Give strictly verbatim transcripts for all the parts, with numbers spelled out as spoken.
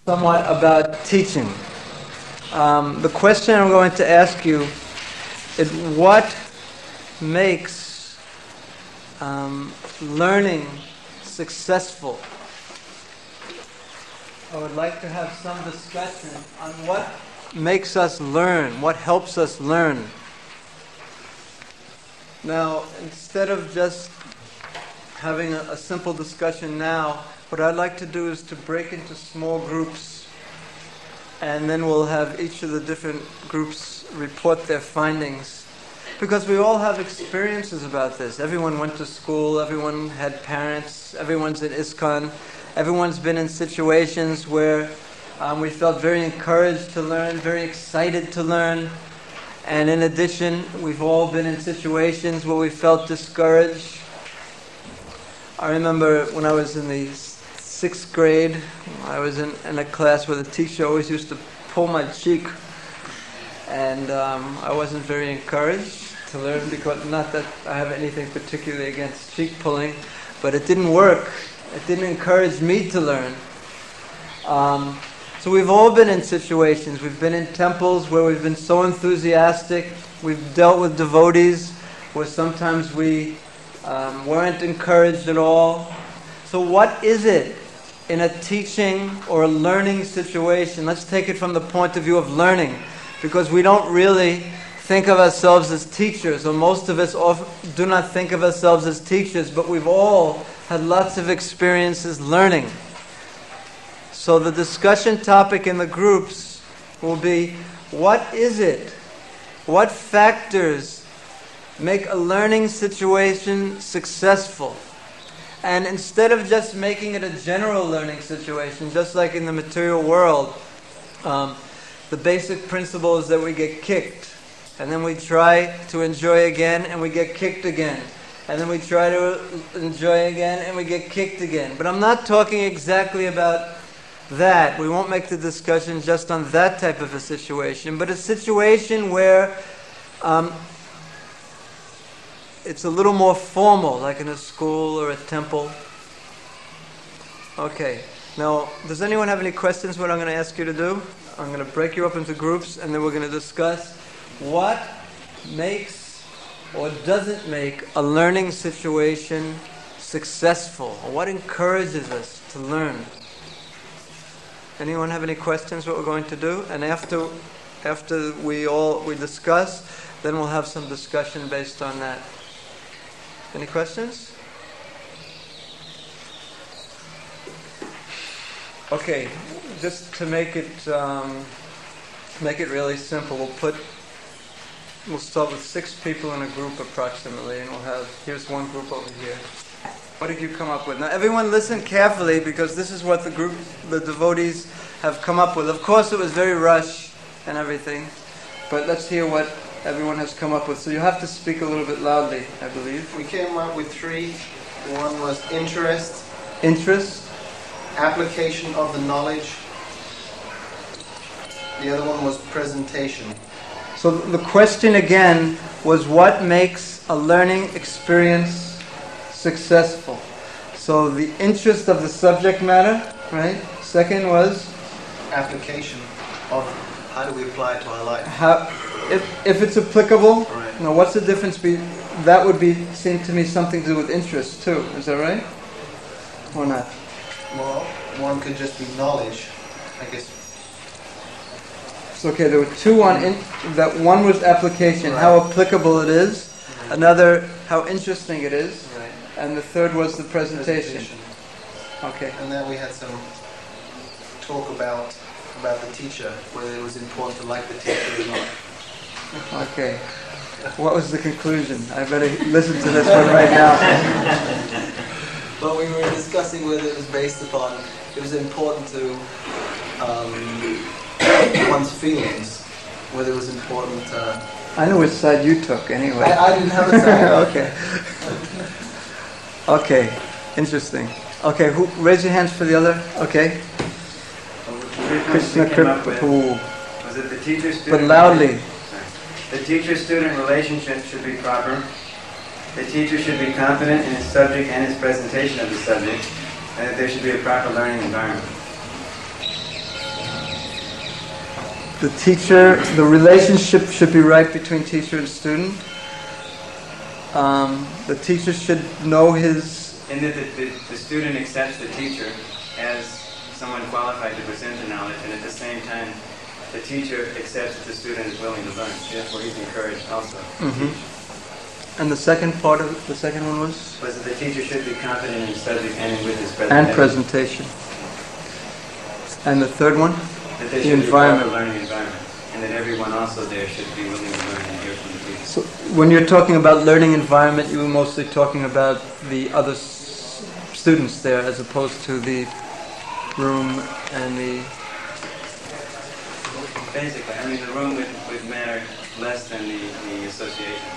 somewhat about teaching. Um, the question I'm going to ask you is what makes um, learning successful? I would like to have some discussion on what makes us learn, what helps us learn. Now, instead of just having a, a simple discussion now, what I'd like to do is to break into small groups, and then we'll have each of the different groups report their findings. Because we all have experiences about this. Everyone went to school, everyone had parents, everyone's in ISKCON, everyone's been in situations where um, we felt very encouraged to learn, very excited to learn. And in addition, we've all been in situations where we felt discouraged. I remember when I was in the sixth grade, I was in, in a class where the teacher always used to pull my cheek, and um, I wasn't very encouraged to learn, because not that I have anything particularly against cheek pulling, but it didn't work. It didn't encourage me to learn. Um, so we've all been in situations. We've been in temples where we've been so enthusiastic. We've dealt with devotees where sometimes we um, weren't encouraged at all. So what is it in a teaching or a learning situation? Let's take it from the point of view of learning, because we don't really think of ourselves as teachers, or most of us do not think of ourselves as teachers, but we've all had lots of experiences learning. So the discussion topic in the groups will be, what is it? What factors make a learning situation successful? And instead of just making it a general learning situation, just like in the material world, um, the basic principle is that we get kicked, and then we try to enjoy again, and we get kicked again. And then we try to enjoy again, and we get kicked again. But I'm not talking exactly about that. We won't make the discussion just on that type of a situation, but a situation where um, it's a little more formal, like in a school or a temple. Okay. Now, does anyone have any questions what I'm going to ask you to do? I'm going to break you up into groups, and then we're going to discuss what makes or doesn't make a learning situation successful, or what encourages us to learn. Anyone have any questions what we're going to do? And after after we all we discuss, then we'll have some discussion based on that. Any questions? Okay, just to make it um, make it really simple, we'll put we'll start with six people in a group approximately, and we'll have here's one group over here. What did you come up with? Now, everyone listen carefully, because this is what the group, the devotees, have come up with. Of course, it was very rushed and everything, but let's hear what everyone has come up with. So you have to speak a little bit loudly, I believe. We came up with three. One was interest. Interest. Application of the knowledge. The other one was presentation. So the question again was, what makes a learning experience successful? So the interest of the subject matter, right? Second was application of how do we apply it to our life. How, if if it's applicable. Right. Now, what's the difference? Be that would be seem to me something to do with interest too. Is that right? Or not? Well, one could just be knowledge, I guess. So, okay, there were two on in, that one was application, right. How applicable it is. Right. Another, how interesting it is. Right. And the third was the presentation. presentation. Okay. And then we had some talk about about the teacher, whether it was important to like the teacher or not. Okay. What was the conclusion? I better listen to this one right now. Well, we were discussing whether it was based upon, it was important to um, one's feelings, whether it was important to... I know which side you took, anyway. I, I didn't have a side. Okay. Okay. Interesting. Okay, who, raise your hands for the other. Okay. Krishna Kripa. Was it the teacher-student? But loudly. The teacher-student relationship should be proper. The teacher should be confident in his subject and his presentation of the subject, and that there should be a proper learning environment. the teacher, the relationship should be right between teacher and student. Um, the teacher should know his... And that the, the, the student accepts the teacher as someone qualified to present the knowledge, and at the same time, the teacher accepts that the student is willing to learn. Therefore, he's encouraged also. Mm-hmm. And the second part of it, the second one was? Was that the teacher should be confident in subject and with his And presentation. presentation. And the third one? That they The should environment. be a learning environment, and that everyone also there should be willing to learn and hear from the teacher. So when you're talking about learning environment, you were mostly talking about the other s- students there as opposed to the room and the... Basically, I mean, the room would, would matter less than the, the association.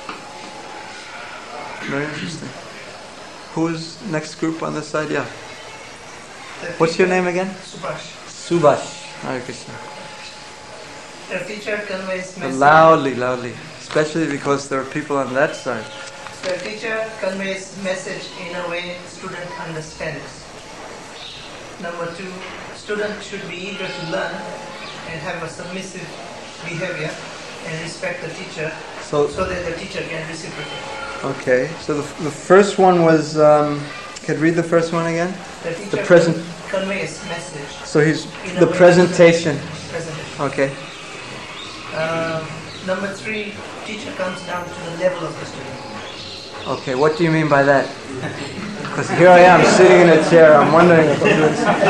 Very interesting. Who's next group on this side? Yeah. The What's your teacher- name again? Subhash. Subhash. Hare Krishna. The teacher conveys message. Loudly, loudly. Especially because there are people on that side. The teacher conveys message in a way student understands. Number two, student should be eager to learn and have a submissive behavior and respect the teacher, So, so that the teacher can reciprocate. okay. So the, the first one was, um, can you read the first one again? The teacher present- con- conveys message. So he's, in a the way presentation. Presentation. Okay. Um, number three, teacher comes down to the level of the student. Okay, what do you mean by that? Because here I am sitting in a chair, I'm wondering if I'm doing something.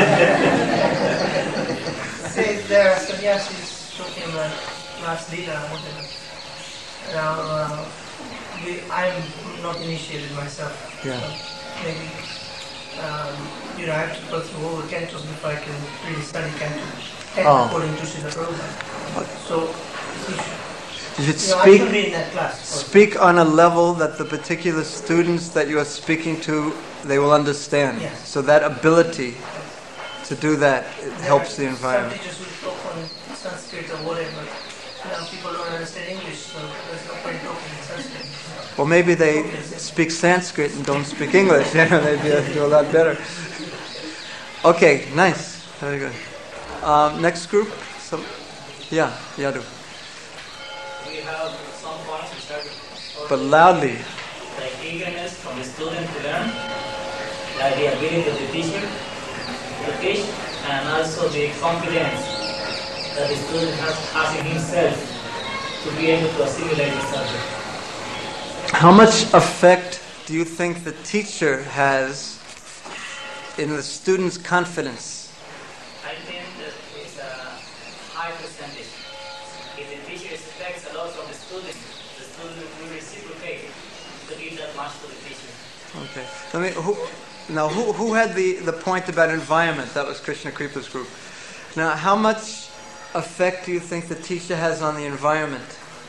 Say there are sannyasis talking about last Leela or whatever. Now, uh, we, I'm not initiated myself. Yeah. So maybe, um, you know, I have to go through all the cantos before I can really study canto. And Oh. according to Srila Prabhupada. So, you should, You should you know, I should speak, be in that class. first. speak on a level that the particular students that you are speaking to, they will understand. Yes. So that ability to do that, it There helps are the environment. Some teachers will talk on Sanskrit or whatever. Now people don't understand English, so there's no point talking in Sanskrit. Well, maybe they speak Sanskrit and don't speak English. You know, they'd be able to do a lot better. Okay, nice. Very good. Um, next group? Some, yeah, Yadu. We have some points which are But loudly. the eagerness from the student to learn, like the ability of the teacher to teach, and also the confidence that the student has, has in himself to be able to assimilate the subject. How much effect do you think the teacher has in the student's confidence? I think that it's a high percentage. If the teacher expects a lot from the student, the student will reciprocate to give that much to the teacher. Okay. Let me. Who, now, who who had the, the point about environment? That was Krishna Kripa's group. Now, how much effect do you think the teacher has on the environment?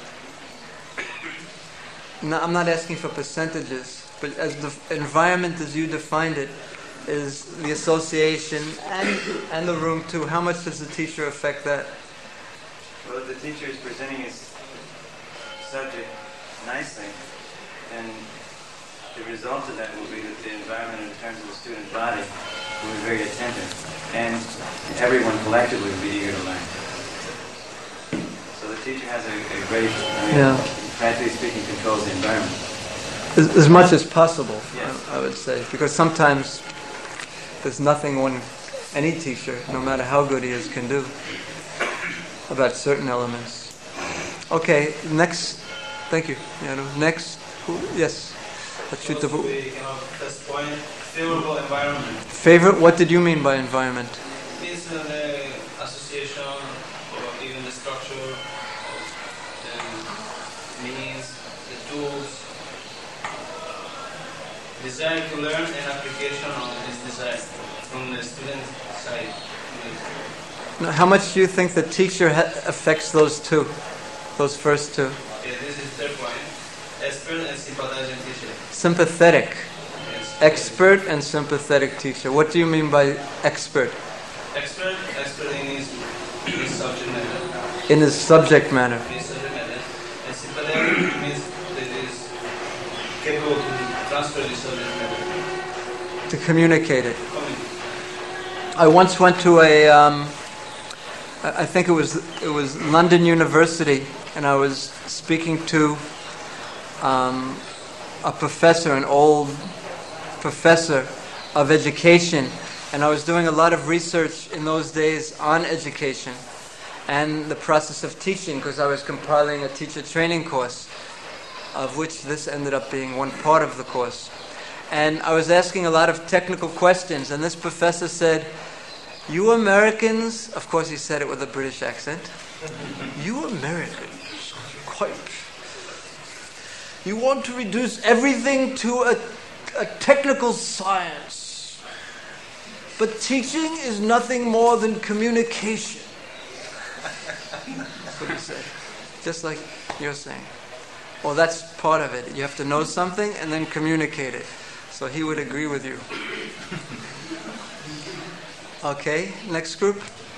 No, I'm not asking for percentages, but as the environment as you defined it, is the association and and the room too. How much does the teacher affect that? Well, if the teacher is presenting his subject nicely, then the result of that will be that the environment in terms of the student body will be very attentive, and everyone collectively will be eager to learn. So the teacher has a, a great, I mean, Yeah. practically speaking, controls the environment. As, as much as possible, Yes. I, I would say, because sometimes there's nothing one, any teacher, no matter how good he is, can do about certain elements. Okay, next. Thank you. Yeah, no, next. Who, yes. Achyuta. Supposed to be, you know, first point, favorable environment. Favorite? What did you mean by environment? Means uh, the association or even the structure of the means, the tools, desire to learn and application of this desire from the student side. Now, how much do you think the teacher ha- affects those two, those first two? Okay, this is third point. Expert and sympathizing teacher. Sympathetic. Yes. Expert and sympathetic teacher. What do you mean by expert? Expert, expert in his, his subject matter. In his subject matter. His subject matter. And sympathetic means that he is capable to transfer the subject matter. To communicate it. Communicate. I once went to a um, I I think it was it was London University, and I was speaking to um, a professor, an old professor of education, and I was doing a lot of research in those days on education and the process of teaching, because I was compiling a teacher training course, of which this ended up being one part of the course. And I was asking a lot of technical questions, and this professor said, "You Americans," of course he said it with a British accent, "you Americans, quite, you want to reduce everything to a, a technical science. But teaching is nothing more than communication." That's what he said. Just like you're saying. Well, that's part of it. You have to know something and then communicate it. So he would agree with you. Okay, next group.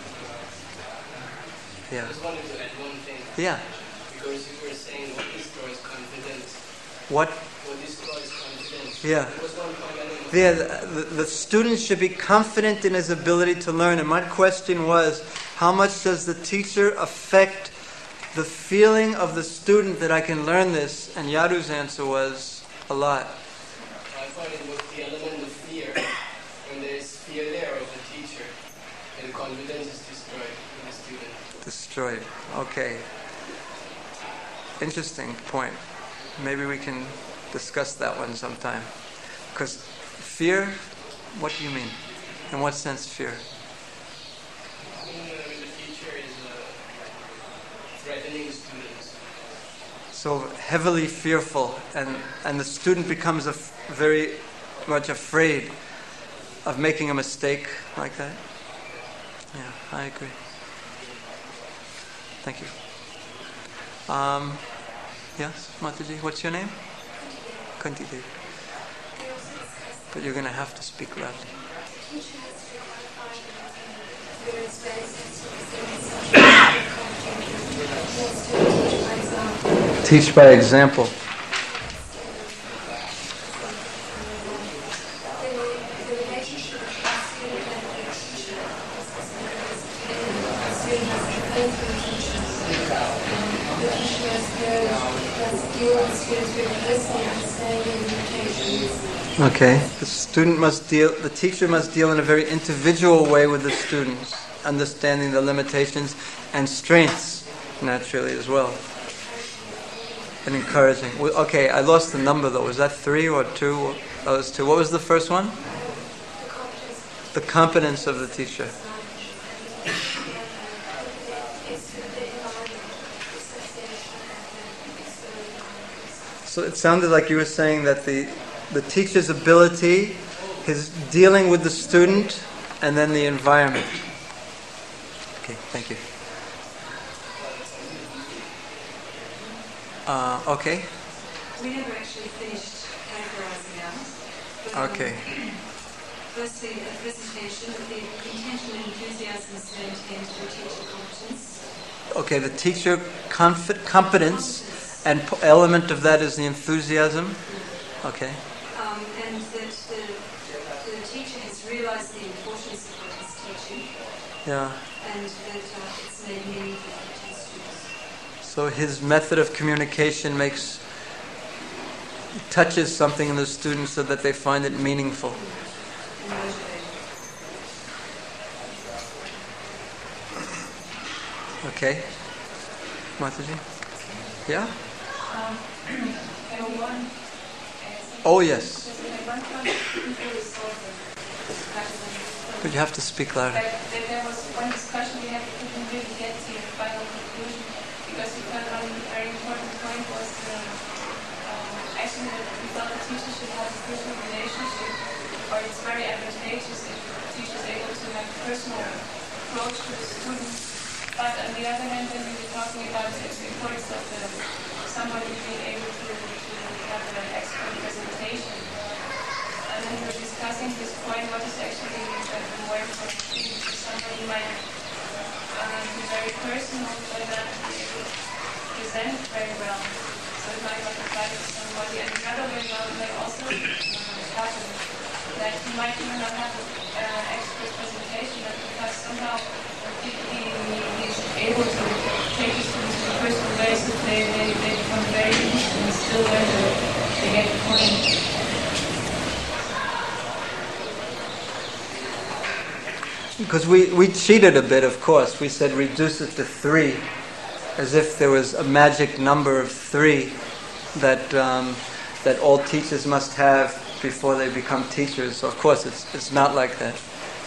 Yeah. I just wanted to add one thing. Yeah. Because you were saying what destroys confidence. What? What destroys confidence. Yeah. There was one point I didn't Yeah, the, the student should be confident in his ability to learn. And my question was, how much does the teacher affect the feeling of the student that I can learn this? And Yadu's answer was, a lot. I thought it was the element of fear. When there is fear there of the teacher, then confidence is destroyed in the student. Destroyed. Okay. Interesting point. Maybe we can discuss that one sometime. Because fear, what do you mean? In what sense fear? I mean, uh, when the teacher is uh, threatening students. So heavily fearful, and, and the student becomes a f- very much afraid of making a mistake like that? Yeah, I agree. Thank you. Um, yes, Mataji, what's your name? Kunti Devi. But you're going to have to speak loudly. Teach by example. Okay. The student must deal, the teacher must deal in a very individual way with the students, understanding the limitations and strengths, naturally, as well. And encouraging. Well, okay, I lost the number though. Was that three or two? That was two. What was the first one? The competence of the teacher. So it sounded like you were saying that the the teacher's ability is dealing with the student and then the environment. Okay, thank you. Uh, okay. We never actually finished categorizing them. But, um, Okay. Firstly, the presentation, the intention and enthusiasm is maintained through teacher competence. Okay, the teacher conf- competence, and p- element of that is the enthusiasm. Okay. Um, and that the, the teacher has realized the importance of what he's teaching, Yeah. and that uh, it's made meaningful for his students. So his method of communication makes touches something in the students so that they find it meaningful. And motivating. Okay. Mataji? Yeah? Um, one Oh, yes. one point people resolving discussion. But you have to speak louder. Like that there was one discussion we had we couldn't really get to the final conclusion because we thought one very important point was um, um, actually that we thought the teacher should have a personal relationship, or it's very advantageous if the teacher is able to have a personal approach to the student. But on the other hand, then we were talking about the importance of the, somebody being able to, to have an expert presentation. And then we were discussing this point, what is actually uh, the more important thing. Somebody might uh, be very personal, but not be able to present very well. So it might not apply to somebody. And the other way around may also uh, happen, that he might even not have an uh, expert presentation, but because somehow the, the, the they, they, they become very interested and still learn to, to get the point. Because we, we cheated a bit, of course. We said reduce it to three, as if there was a magic number of three that um, that all teachers must have before they become teachers. So of course, it's it's not like that.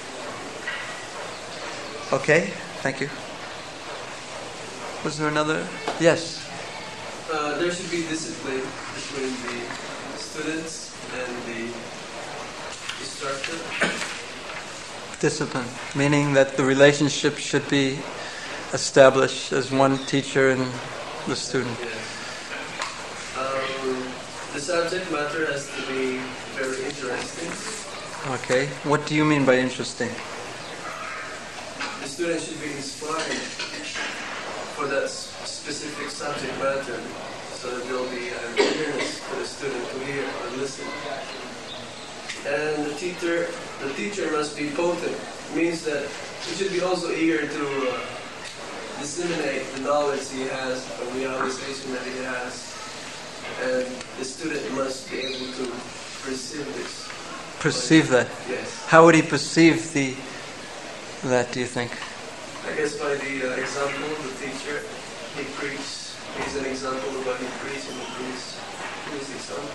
Okay, thank you. Was there another? Yes. Uh, there should be discipline between the students and the instructor. Discipline, meaning that the relationship should be established as one teacher and the student. Yes. Um, the subject matter has to be very interesting. Okay, what do you mean by interesting? The student should be inspired for that s- specific subject matter, so that there will be an eagerness for the student to hear or listen. And the teacher, the teacher must be potent. Means that he should be also eager to uh, disseminate the knowledge he has, the realization that he has, and the student must be able to perceive this. Perceive that. Yes. How would he perceive the that? Do you think? I guess by the uh, example of the teacher, he preaches. He's an example of what he preaches and he preaches his example.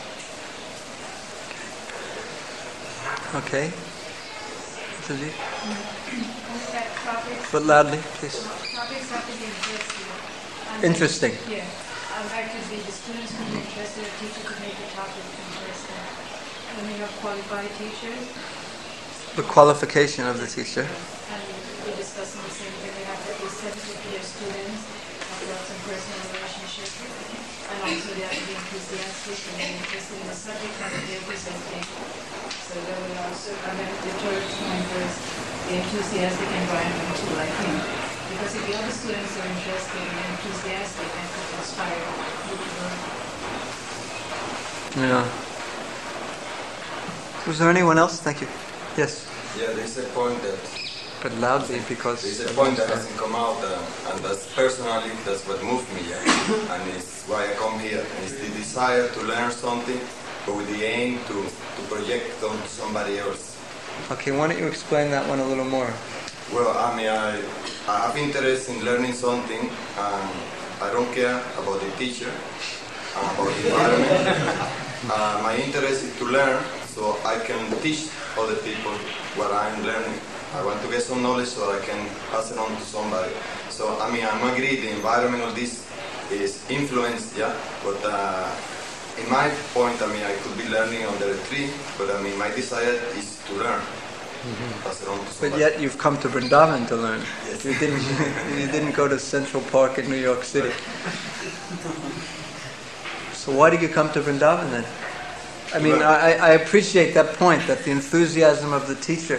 Okay. Suji? What's that topics? But loudly, please. Topics have to be interesting. And Interesting. Yeah. Um, that could be the students could be interested, the teacher could make the topic interesting. When you have qualified teachers, The qualification of the teacher. and we're discussing the same thing, they have to be sensitive to their students, have to have some personal relationship, and also they have to be enthusiastic and be interested in the subject that they're presenting. So that will also, and then the third point was the enthusiastic environment too, I think. Because if the other students are interested and enthusiastic and could inspire you to learn. Yeah. Was there anyone else? Thank you. Yes. Yeah, there's a point that But loudly, because there's a point that hasn't come out, uh, and that's personally that's what moved me, yeah? And it's why I come here. And it's the desire to learn something, but with the aim to, to project it onto somebody else. Okay, why don't you explain that one a little more? Well, I mean, I, I have interest in learning something, and I don't care about the teacher, and about the environment. uh, my interest is to learn, so I can teach other people what I'm learning. I want to get some knowledge so I can pass it on to somebody. So, I mean, I'm agree the environment of this is influenced, yeah, but uh, in my point, I mean, I could be learning under a tree, but I mean, my desire is to learn. Mm-hmm. Pass it on to somebody. But yet you've come to Vrindavan to learn. Yes. You didn't. You didn't go to Central Park in New York City. So why did you come to Vrindavan then? I mean, I, I appreciate that point, that the enthusiasm of the teacher,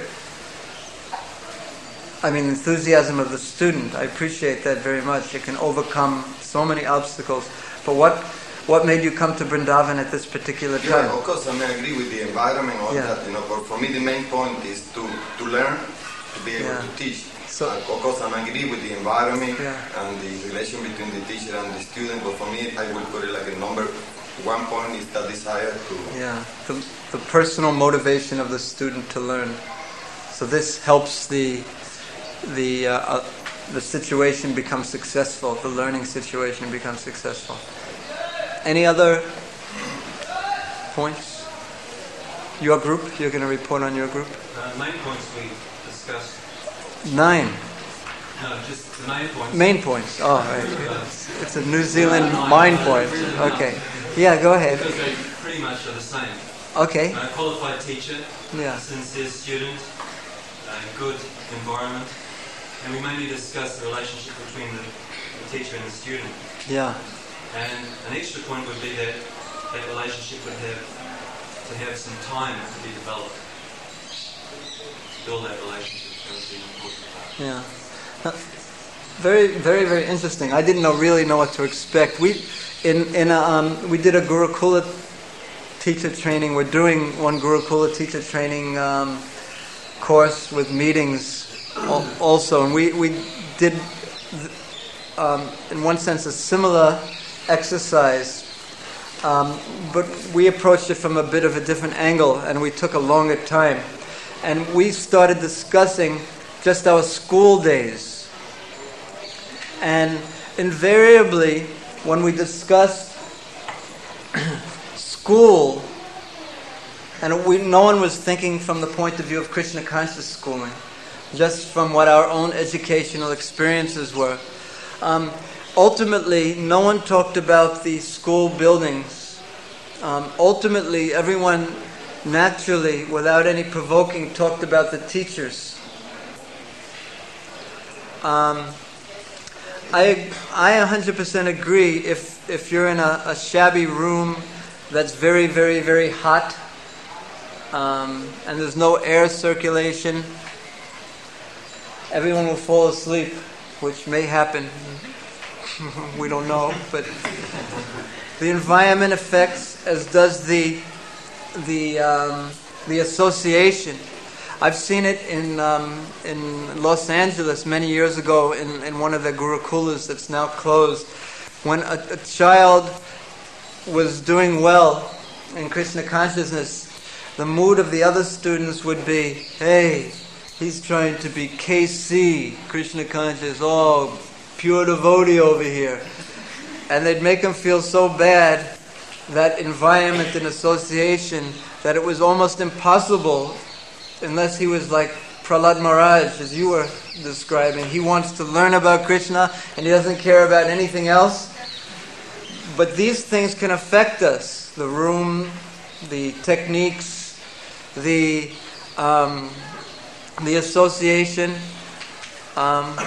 I mean, enthusiasm of the student, I appreciate that very much. It can overcome so many obstacles. But what what made you come to Vrindavan at this particular time? Yeah, of course, I mean, I agree with the environment, all Yeah. that, you know, but for me the main point is to, to learn, to be able Yeah. to teach. So- Uh, of course, I agree with the environment Yeah. and the relation between the teacher and the student, but for me, I will put it like a number. One point is that desire to... Yeah, the, the personal motivation of the student to learn. So this helps the the uh, uh, the situation become successful. The learning situation becomes successful. Any other points? Your group? You're going to report on your group? Uh, main points we discussed. Nine. No, just the main points. Main points. Oh, right. It's, it's a New Zealand mind point. Okay. Yeah, go ahead. Because they pretty much are the same. Okay. A qualified teacher, Yeah. a sincere student, a good environment, and we mainly discuss the relationship between the, the teacher and the student. Yeah. And an extra point would be that that relationship would have to have some time to be developed. To build that relationship, that would be an important part. Yeah. Uh, Very, very, very interesting. I didn't know, really know what to expect. We, in, in a, um, we did a Gurukula teacher training. We're doing one Gurukula teacher training um, course with meetings al- also, and we, we did th- um, in one sense, a similar exercise, um, but we approached it from a bit of a different angle, and we took a longer time. And we started discussing just our school days. And invariably, when we discussed school, and we, no one was thinking from the point of view of Krishna conscious schooling, just from what our own educational experiences were. Um, ultimately, no one talked about the school buildings. Um, ultimately, everyone naturally, without any provoking, talked about the teachers. Um, I I one hundred percent agree. If if you're in a, a shabby room that's very, very, very hot, um, and there's no air circulation, everyone will fall asleep, which may happen. We don't know, but the environment affects, as does the the um, the association. I've seen it in um, in Los Angeles many years ago in, in one of the Gurukulas that's now closed. When a, a child was doing well in Krishna consciousness, the mood of the other students would be, hey, he's trying to be K C, Krishna conscious, oh, pure devotee over here. And they'd make him feel so bad, that environment and association, that it was almost impossible, unless he was like Prahlad Maharaj, as you were describing. He wants to learn about Krishna and he doesn't care about anything else. But these things can affect us. The room, the techniques, the um, the association. Um,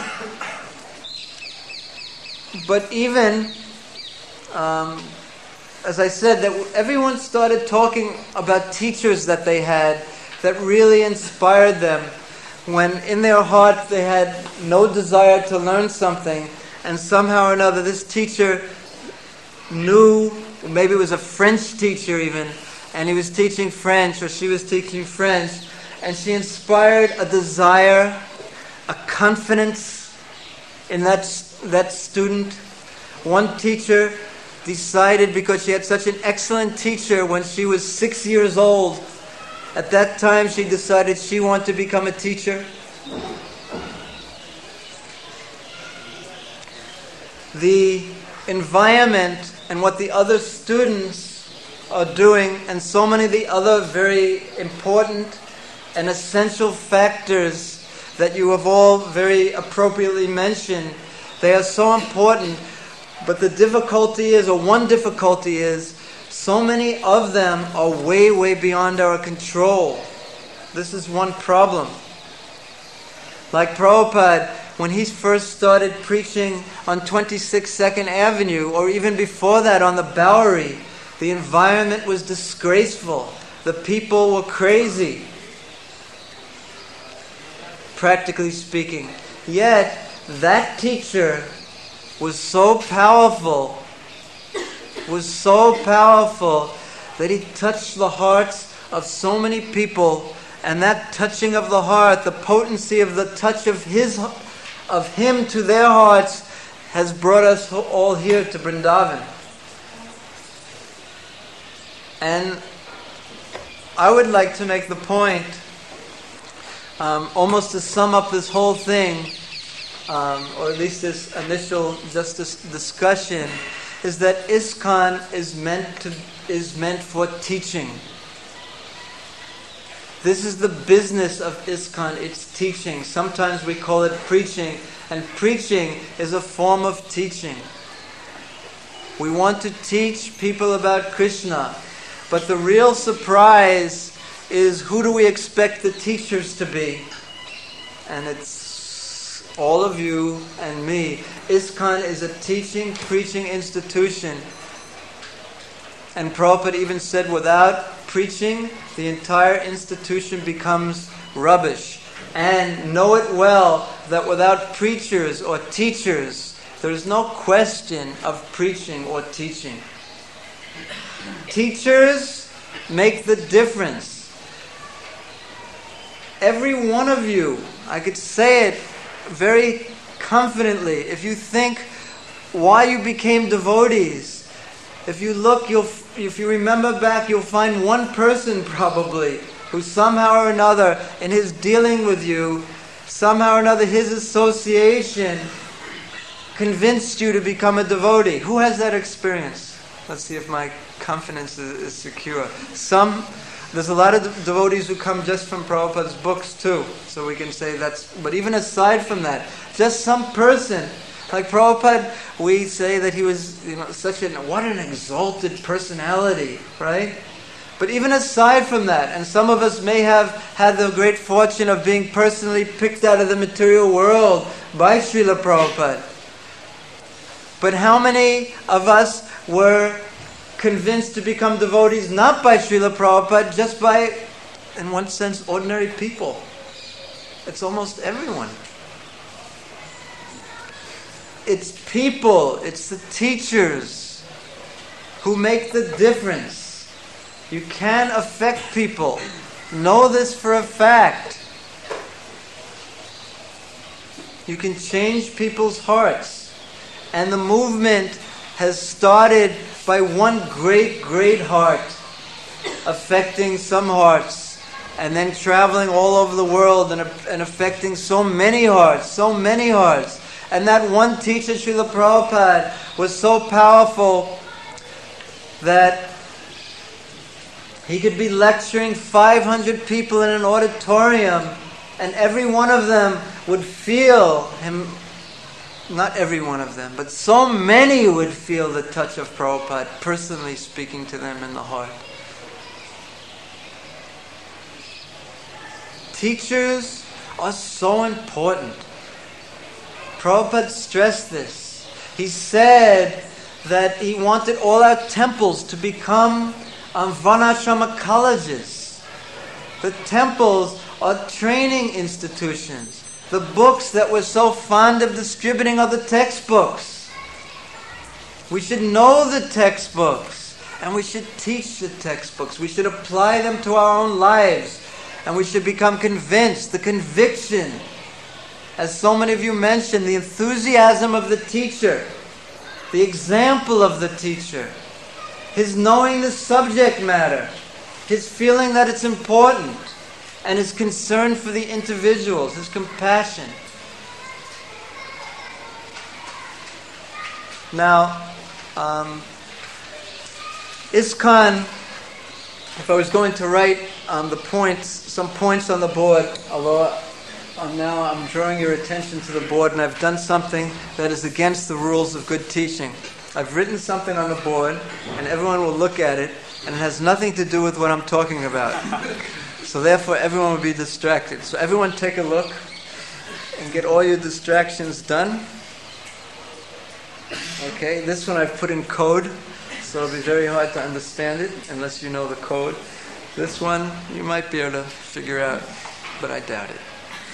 but even, um, as I said, that everyone started talking about teachers that they had that really inspired them, when in their heart they had no desire to learn something, and somehow or another this teacher knew, maybe it was a French teacher even, and he was teaching French, or she was teaching French, and she inspired a desire, a confidence in that, that student. One teacher decided, because she had such an excellent teacher when she was six years old, at that time she decided she wanted to become a teacher. The environment and what the other students are doing, and so many of the other very important and essential factors that you have all very appropriately mentioned, they are so important. But the difficulty is, or one difficulty is, so many of them are way, way beyond our control. This is one problem. Like Prabhupada, when he first started preaching on twenty-six Second Avenue, or even before that on the Bowery, the environment was disgraceful. The people were crazy, practically speaking. Yet, that teacher was so powerful, was so powerful that he touched the hearts of so many people, and that touching of the heart, the potency of the touch of his, of him to their hearts, has brought us all here to Vrindavan. And I would like to make the point, um, almost to sum up this whole thing, um, or at least this initial just this discussion, is that ISKCON is meant to is meant for teaching. This is the business of ISKCON, it's teaching. Sometimes we call it preaching, and preaching is a form of teaching. We want to teach people about Krishna, but the real surprise is, who do we expect the teachers to be? And it's all of you and me. ISKCON is a teaching, preaching institution. And Prabhupada even said, without preaching, the entire institution becomes rubbish. And know it well that without preachers or teachers, there is no question of preaching or teaching. Teachers make the difference. Every one of you, I could say it very confidently, if you think why you became devotees. If you look, you'll, if you remember back, you'll find one person probably who somehow or another, in his dealing with you, somehow or another, his association convinced you to become a devotee. Who has that experience? Let's see if my confidence is, is secure. Some, there's a lot of de- devotees who come just from Prabhupada's books too, so we can say that's, but even aside from that, just some person, like Prabhupada, we say that he was, you know, such an, what an exalted personality, right? But even aside from that, and some of us may have had the great fortune of being personally picked out of the material world by Srila Prabhupada. But how many of us were convinced to become devotees not by Srila Prabhupada, just by, in one sense, ordinary people? It's almost everyone. It's people, it's the teachers who make the difference. You can affect people. Know this for a fact. You can change people's hearts. And the movement has started by one great, great heart, affecting some hearts, and then traveling all over the world and, and affecting so many hearts, so many hearts. And that one teacher, Srila Prabhupada, was so powerful that he could be lecturing five hundred people in an auditorium, and every one of them would feel him. Not every one of them, but so many would feel the touch of Prabhupada personally speaking to them in the heart. Teachers are so important. Prabhupada stressed this. He said that he wanted all our temples to become um, Varnashrama colleges. The temples are training institutions. The books that we're so fond of distributing are the textbooks. We should know the textbooks, and we should teach the textbooks. We should apply them to our own lives, and we should become convinced. The conviction, as so many of you mentioned, the enthusiasm of the teacher, the example of the teacher, his knowing the subject matter, his feeling that it's important, and his concern for the individuals, his compassion. Now, um, ISKCON, if I was going to write um, the points, some points on the board, although um, now I'm drawing your attention to the board, and I've done something that is against the rules of good teaching. I've written something on the board, and everyone will look at it, and it has nothing to do with what I'm talking about. So therefore, everyone will be distracted. So everyone take a look and get all your distractions done. Okay, this one I've put in code, so it'll be very hard to understand it unless you know the code. This one you might be able to figure out, but I doubt it.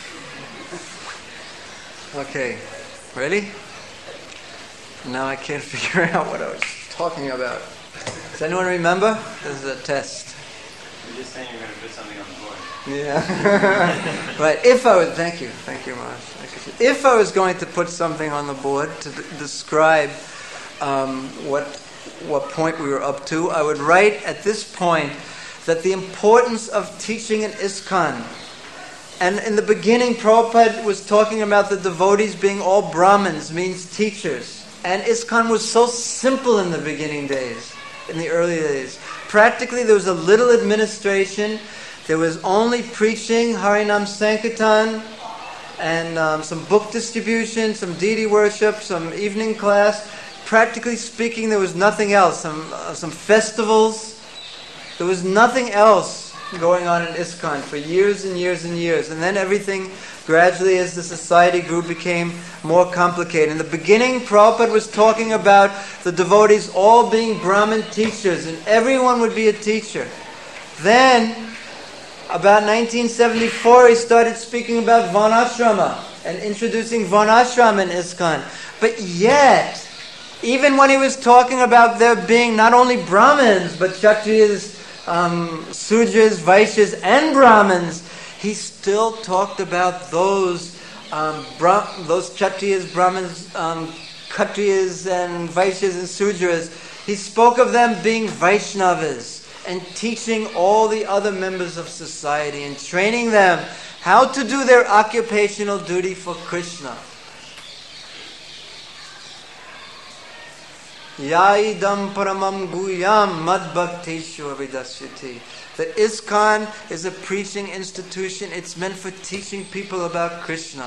Okay, ready? Now I can't figure out what I was talking about. Does anyone remember? This is a test. You're just saying you're going to put something on the board. Yeah. Right. If I was, thank you, thank you, Maharaj. If I was going to put something on the board to d- describe um, what what point we were up to, I would write at this point that the importance of teaching in ISKCON. And in the beginning, Prabhupada was talking about the devotees being all Brahmins, means teachers. And ISKCON was so simple in the beginning days, in the early days. Practically, there was a little administration. There was only preaching, Harinam Sankirtan, and um, some book distribution, some deity worship, some evening class. Practically speaking, there was nothing else. Some uh, some festivals. There was nothing else going on in ISKCON for years and years and years. And then everything, gradually as the society grew, became more complicated. In the beginning, Prabhupada was talking about the devotees all being Brahmin teachers, and everyone would be a teacher. Then, about nineteen seventy-four, he started speaking about Varnashrama and introducing Varnashrama in ISKCON. But yet, even when he was talking about there being not only Brahmins, but Kshatriyas, um, Sudras, Vaishyas, and Brahmins, he still talked about those um, Bra- those Kshatriyas, Brahmins, um, Kshatriyas and Vaishyas and Sudras. He spoke of them being Vaishnavas and teaching all the other members of society and training them how to do their occupational duty for Krishna. Yaidam paramam guyam madbhakteshu avidasyati. The ISKCON is a preaching institution. It's meant for teaching people about Krishna.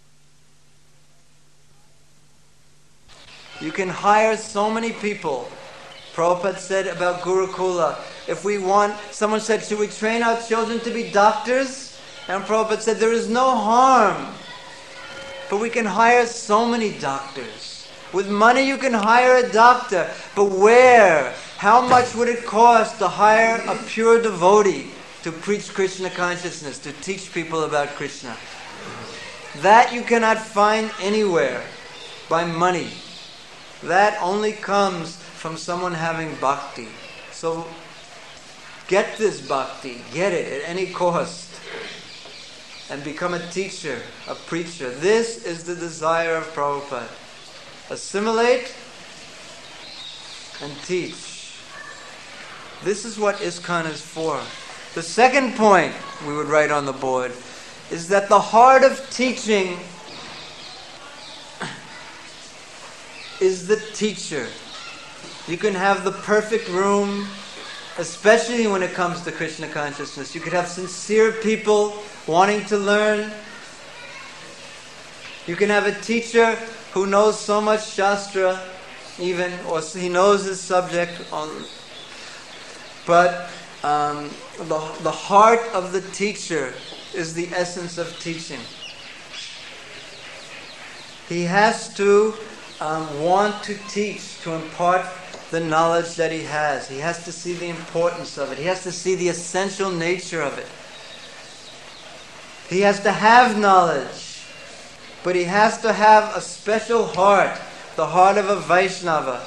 You can hire so many people. Prabhupada said about Gurukula, if we want, someone said, should we train our children to be doctors? And Prabhupada said, there is no harm. But we can hire so many doctors. With money you can hire a doctor. But where? How much would it cost to hire a pure devotee to preach Krishna consciousness, to teach people about Krishna? That you cannot find anywhere by money. That only comes from someone having bhakti. So get this bhakti, get it at any cost, and become a teacher, a preacher. This is the desire of Prabhupada. Assimilate and teach. This is what ISKCON is for. The second point we would write on the board is that the heart of teaching is the teacher. You can have the perfect room, especially when it comes to Krishna consciousness. You could have sincere people wanting to learn. You can have a teacher who knows so much Shastra, even, or he knows his subject. On, but um, the, the heart of the teacher is the essence of teaching. He has to um, want to teach, to impart the knowledge that he has. He has to see the importance of it. He has to see the essential nature of it. He has to have knowledge. But he has to have a special heart, the heart of a Vaishnava.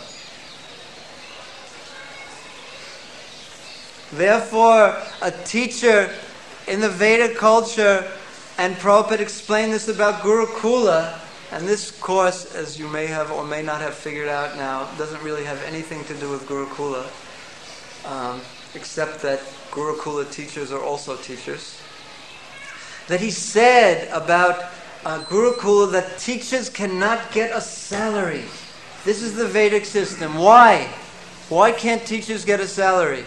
Therefore, a teacher in the Vedic culture, and Prabhupada explained this about Gurukula, and this course, as you may have or may not have figured out now, doesn't really have anything to do with Gurukula, um, except that Gurukula teachers are also teachers. That he said about Uh, Gurukula that teachers cannot get a salary. This is the Vedic system. Why? Why can't teachers get a salary?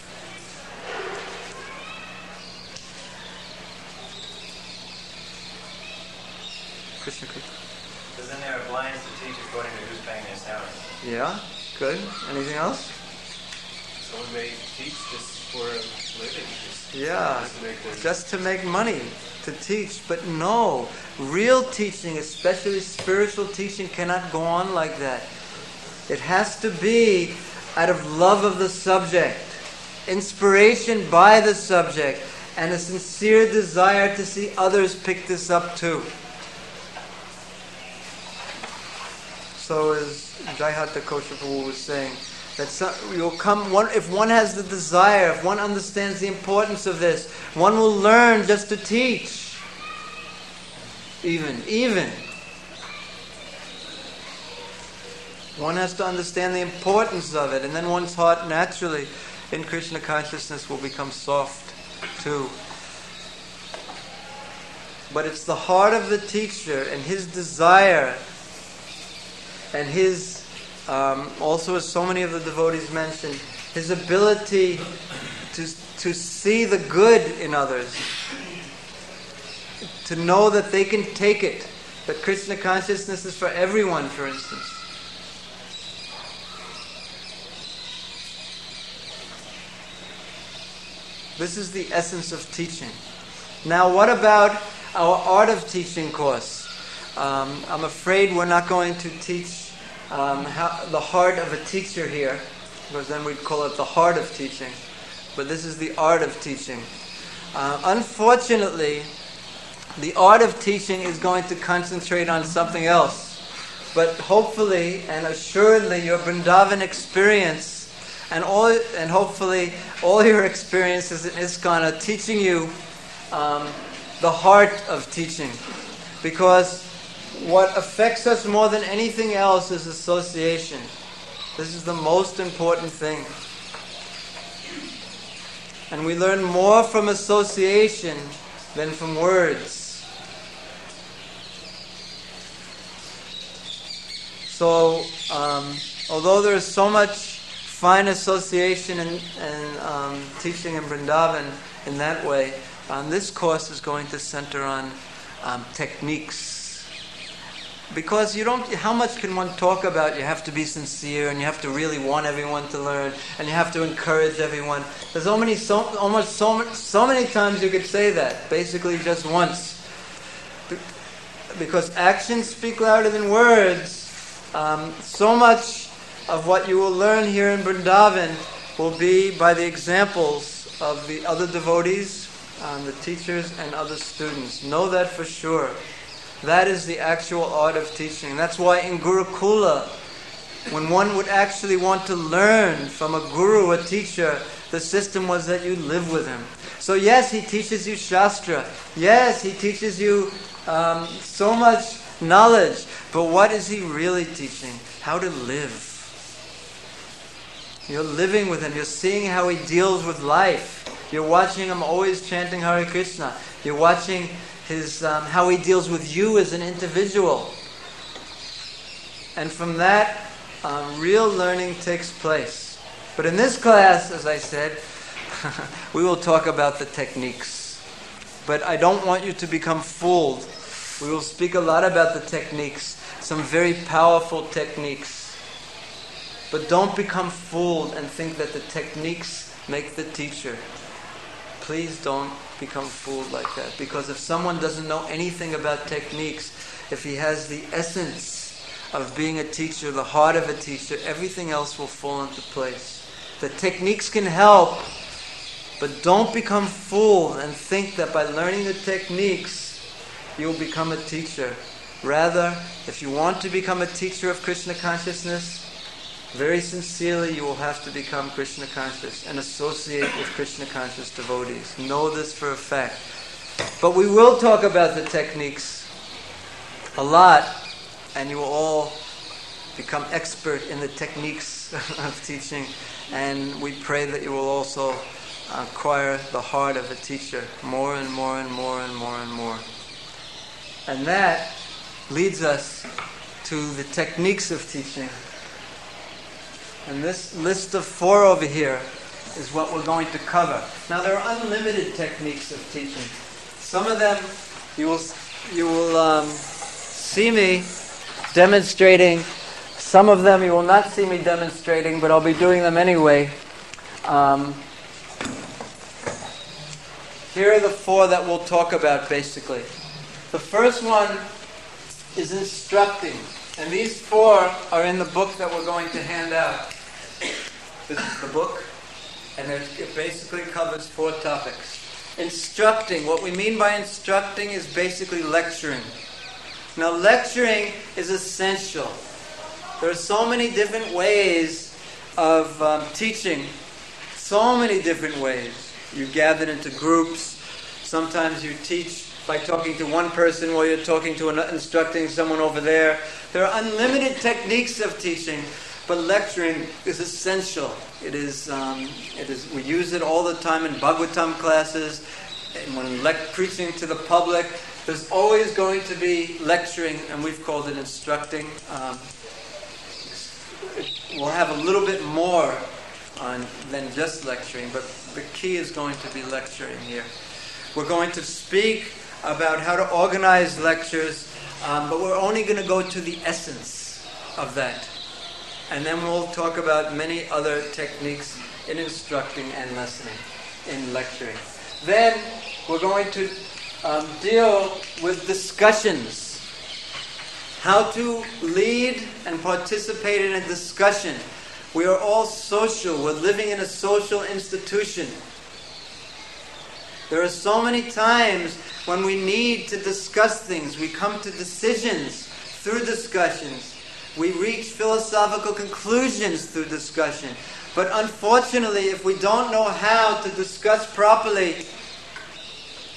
Krishna Krishna. Because then they are blind to teach according to who's paying their salary. Yeah, good. Anything else? Someone may teach just for a living. Just Yeah, just to make their- just to make money to teach. But no, real teaching, especially spiritual teaching, cannot go on like that. It has to be out of love of the subject, inspiration by the subject, and a sincere desire to see others pick this up too. So as Jaihat Koshapu was saying, that some, you'll come, one, if one has the desire, if one understands the importance of this, one will learn just to teach. Even, even. One has to understand the importance of it, and then one's heart naturally in Krishna consciousness will become soft too. But it's the heart of the teacher and his desire and his, um, also as so many of the devotees mentioned, his ability to, to see the good in others. To know that they can take it. That Krishna consciousness is for everyone, for instance. This is the essence of teaching. Now, what about our Art of Teaching course? Um, I'm afraid we're not going to teach um, how, the heart of a teacher here, because then we'd call it the heart of teaching. But this is the art of teaching. Uh, unfortunately, the art of teaching is going to concentrate on something else. But hopefully and assuredly your Vrindavan experience and all, and hopefully all your experiences in ISKCON are teaching you um, the heart of teaching. Because what affects us more than anything else is association. This is the most important thing. And we learn more from association than from words. So, um, although there is so much fine association and, and um, teaching in Vrindavan in that way, um, this course is going to center on um, techniques. Because you don't, how much can one talk about? You have to be sincere, and you have to really want everyone to learn, and you have to encourage everyone. There's so many, so almost so so many times you could say that. Basically, just once. Because actions speak louder than words. Um, so much of what you will learn here in Vrindavan will be by the examples of the other devotees, um, the teachers, and other students. Know that for sure. That is the actual art of teaching. That's why in Gurukula, when one would actually want to learn from a guru, a teacher, the system was that you live with him. So yes, he teaches you Shastra. Yes, he teaches you um, so much knowledge. But what is he really teaching? How to live. You're living with him. You're seeing how he deals with life. You're watching him always chanting Hare Krishna. You're watching his um, how he deals with you as an individual. And from that, um, real learning takes place. But in this class, as I said, we will talk about the techniques. But I don't want you to become fooled. We will speak a lot about the techniques, some very powerful techniques. But don't become fooled and think that the techniques make the teacher. Please don't become fooled like that. Because if someone doesn't know anything about techniques, if he has the essence of being a teacher, the heart of a teacher, everything else will fall into place. The techniques can help, but don't become fooled and think that by learning the techniques, you'll become a teacher. Rather, if you want to become a teacher of Krishna consciousness, very sincerely, you will have to become Krishna conscious and associate with Krishna conscious devotees. Know this for a fact. But we will talk about the techniques a lot, and you will all become expert in the techniques of teaching. And we pray that you will also acquire the heart of a teacher more and more and more and more and more. And that leads us to the techniques of teaching. And this list of four over here is what we're going to cover. Now there are unlimited techniques of teaching. Some of them you will you will um, see me demonstrating. Some of them you will not see me demonstrating, but I'll be doing them anyway. Um, here are the four that we'll talk about basically. The first one is instructing. And these four are in the book that we're going to hand out. This is the book, and it basically covers four topics. Instructing. What we mean by instructing is basically lecturing. Now, lecturing is essential. There are so many different ways of um, teaching. So many different ways. You gather into groups. Sometimes you teach by talking to one person while you're talking to another, instructing someone over there. There are unlimited techniques of teaching, but lecturing is essential. It is, um, it is. We use it all the time in Bhagavatam classes, and when le- preaching to the public. There's always going to be lecturing, and we've called it instructing. Um, we'll have a little bit more on than just lecturing, but the key is going to be lecturing here. We're going to speak about how to organize lectures, um, but we're only going to go to the essence of that. And then we'll talk about many other techniques in instructing and listening, in lecturing. Then we're going to um, deal with discussions. How to lead and participate in a discussion. We are all social. We're living in a social institution. There are so many times when we need to discuss things. We come to decisions through discussions. We reach philosophical conclusions through discussion. But unfortunately, if we don't know how to discuss properly,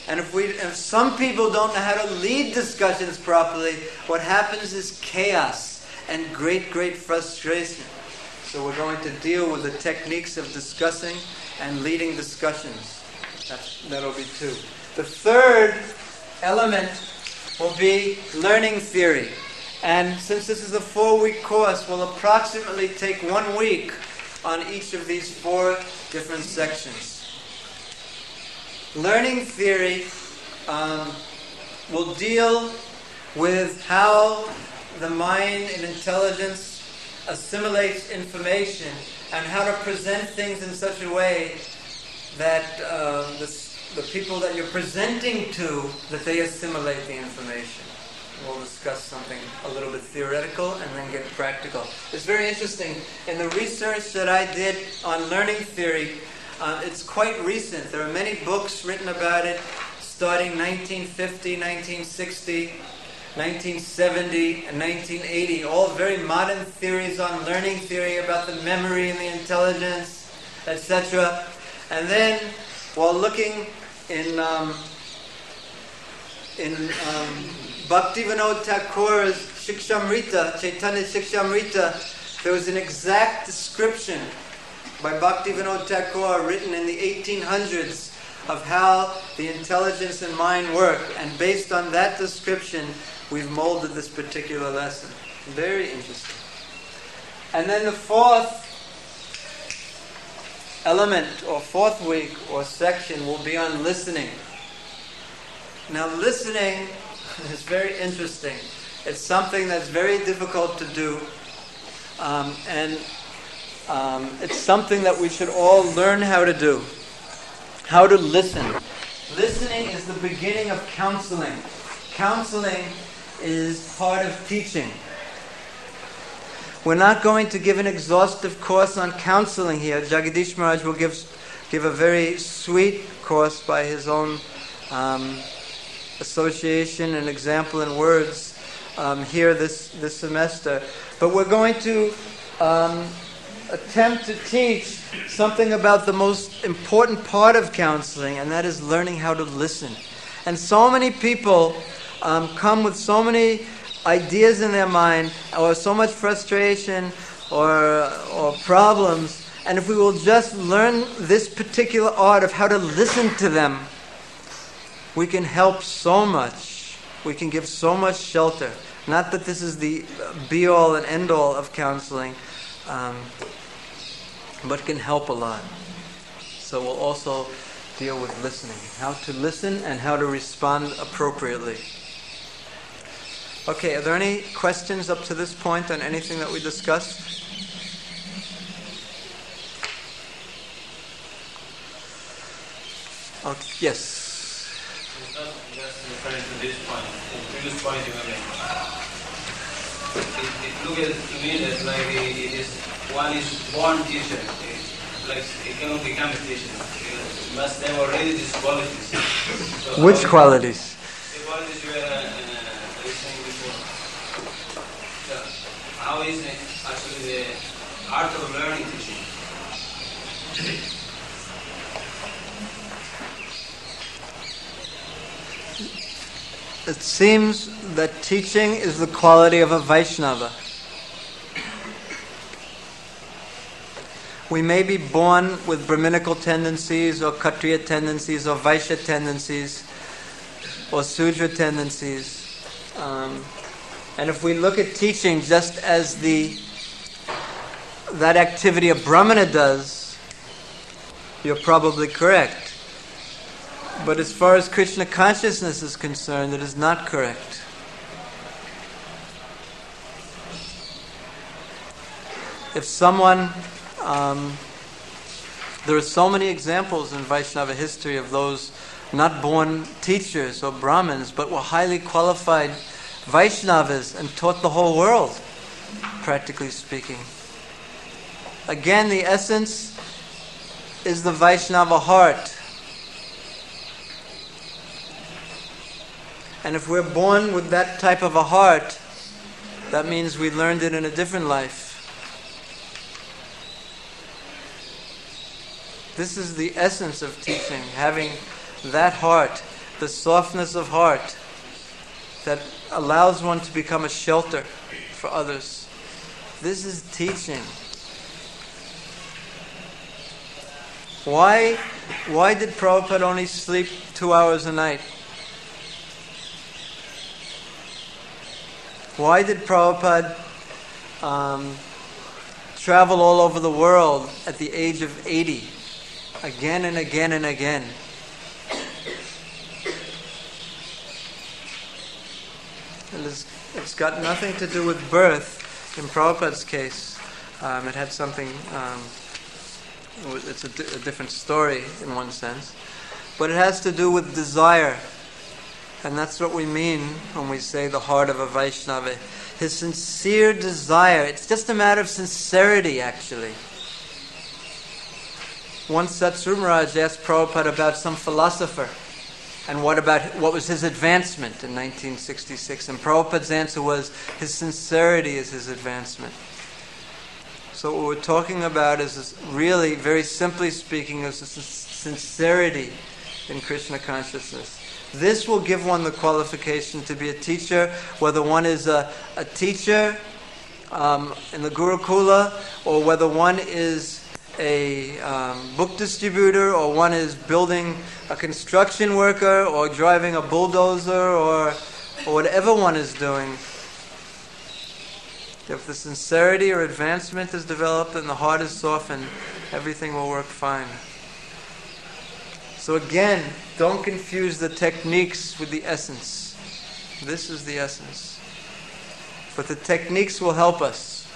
And if we, if some people don't know how to lead discussions properly, what happens is chaos and great, great frustration. So we're going to deal with the techniques of discussing and leading discussions. That's, that'll be two. The third element will be learning theory. And since this is a four-week course, we'll approximately take one week on each of these four different sections. Learning theory um, will deal with how the mind and intelligence assimilates information and how to present things in such a way that uh, the, the people that you're presenting to, that they assimilate the information. We'll discuss something a little bit theoretical and then get practical. It's very interesting. In the research that I did on learning theory, uh, it's quite recent. There are many books written about it, starting nineteen fifty, nineteen sixty, nineteen seventy, and nineteen eighty. All very modern theories on learning theory about the memory and the intelligence, et cetera. And then, while looking in um, in um, Bhaktivinoda Thakur's Shikshamrita, Chaitanya Shikshamrita, there was an exact description by Bhaktivinoda Thakur written in the eighteen hundreds of how the intelligence and mind work. And based on that description, we've molded this particular lesson. Very interesting. And then the fourth element, or fourth week, or section, will be on listening. Now, listening is very interesting. It's something that's very difficult to do. Um, and um, it's something that we should all learn how to do. How to listen. Listening is the beginning of counseling. Counseling is part of teaching. We're not going to give an exhaustive course on counseling here. Jagadish Maharaj will give, give a very sweet course by his own um, association and example in words um, here this, this semester. But we're going to um, attempt to teach something about the most important part of counseling, and that is learning how to listen. And so many people um, come with so many ideas in their mind, or so much frustration, or or problems, and if we will just learn this particular art of how to listen to them, we can help so much. We can give so much shelter. Not that this is the be-all and end-all of counseling, um, but can help a lot. So we'll also deal with listening, how to listen and how to respond appropriately. Okay, are there any questions up to this point on anything that we discussed? Oh, yes. Just referring to this point, the previous point you were making. It, it looks to me that like it is one is born teacher, it, like it cannot become a teacher. It must have already these qualities. So which qualities? The qualities you were uh, saying before. So how is it actually the art of learning teaching? It seems that teaching is the quality of a Vaishnava. We may be born with Brahminical tendencies, or Kshatriya tendencies, or Vaishya tendencies, or Sudra tendencies. Um, and if we look at teaching just as the that activity a Brahmana does, you're probably correct. But as far as Krishna consciousness is concerned, it is not correct. If someone, um, there are so many examples in Vaishnava history of those not born teachers or Brahmins, but were highly qualified Vaishnavas and taught the whole world, practically speaking. Again, the essence is the Vaishnava heart. And if we're born with that type of a heart, that means we learned it in a different life. This is the essence of teaching, having that heart. the softness of heart that allows one to become a shelter for others. This is teaching. Why, why did Prabhupada only sleep two hours a night? Why did Prabhupada um, travel all over the world at the age of eighty, again and again and again? And it's, it's got nothing to do with birth. In Prabhupada's case, um, it had something, um, it's a, di- a different story in one sense, but it has to do with desire. And that's what we mean when we say the heart of a Vaishnava. His sincere desire. It's just a matter of sincerity, actually. Once Satsuma Maharaj asked Prabhupada about some philosopher, and what about what was his advancement in nineteen sixty-six? And Prabhupada's answer was, his sincerity is his advancement. So what we're talking about is this, really, very simply speaking, is this sincerity in Krishna consciousness. This will give one the qualification to be a teacher, whether one is a, a teacher um, in the Gurukula, or whether one is a um, book distributor, or one is building a construction worker, or driving a bulldozer, or, or whatever one is doing. If the sincerity or advancement is developed and the heart is softened, everything will work fine. So again, don't confuse the techniques with the essence. This is the essence. But the techniques will help us.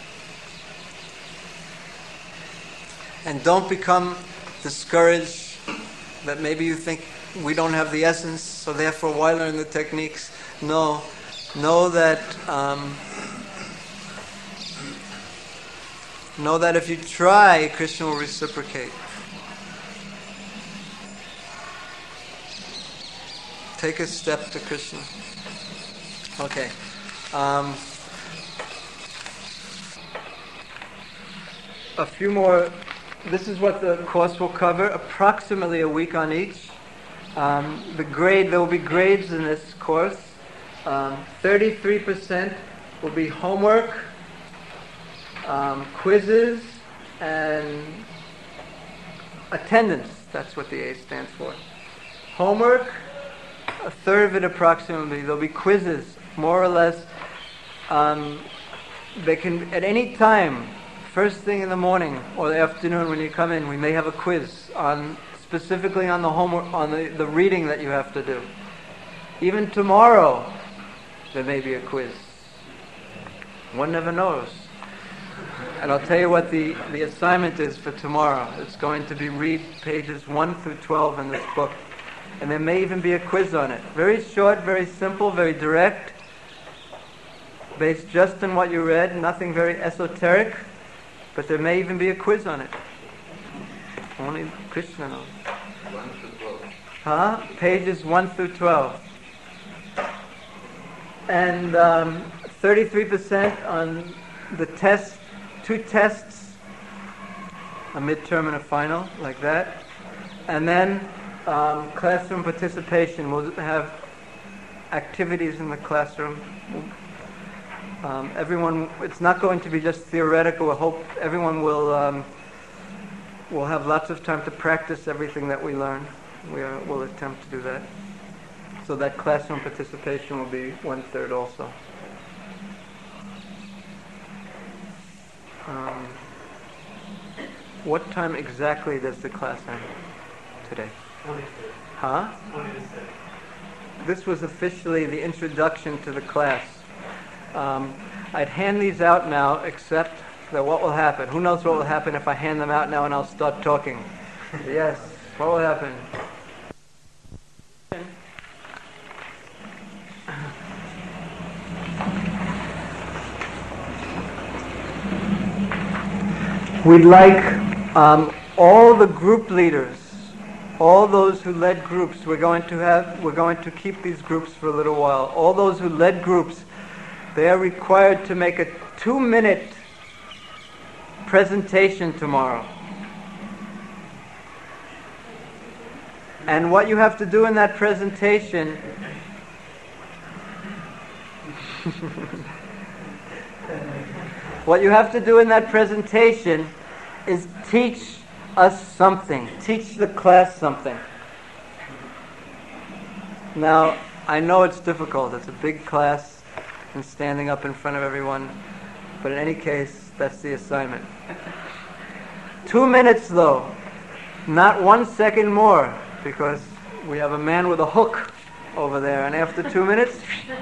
And don't become discouraged that maybe you think we don't have the essence, so therefore why learn the techniques? No. Know that um, know that if you try, Krishna will reciprocate. Take a step to Krishna. Okay. Um, a few more. This is what the course will cover, approximately a week on each. Um, the grade, there will be grades in this course. Um, thirty-three percent will be homework, um, quizzes, and attendance. That's what the A stands for. Homework, a third of it approximately. There'll be quizzes, more or less. Um, they can, at any time, first thing in the morning or the afternoon when you come in, we may have a quiz on specifically on the homework, on the, the reading that you have to do. Even tomorrow, there may be a quiz. One never knows. And I'll tell you what the, the assignment is for tomorrow. It's going to be read pages one through twelve in this book. And there may even be a quiz on it. Very short, very simple, very direct, based just on what you read, nothing very esoteric, but there may even be a quiz on it. Only Krishna knows. one through twelve. Huh? Pages one through twelve. And um, thirty-three percent on the test, two tests, a midterm and a final, like that. And then um, classroom participation. We'll have activities in the classroom. Um, everyone, it's not going to be just theoretical. I hope everyone will um, will have lots of time to practice everything that we learn. We are, will attempt to do that. So that classroom participation will be one third also. Um, what time exactly does the class end today? Huh? This was officially the introduction to the class. Um, I'd hand these out now, except that what will happen? Who knows what will happen if I hand them out now and I'll start talking? Yes, what will happen? We'd like um, all the group leaders, all those who led groups, we're going to have, we're going to keep these groups for a little while. All those who led groups, they are required to make a two-minute presentation tomorrow. And what you have to do in that presentation what you have to do in that presentation is teach us something. Teach the class something. Now, I know it's difficult. It's a big class and standing up in front of everyone. But in any case, that's the assignment. Two minutes, though. Not one second more, because we have a man with a hook over there. And after two minutes...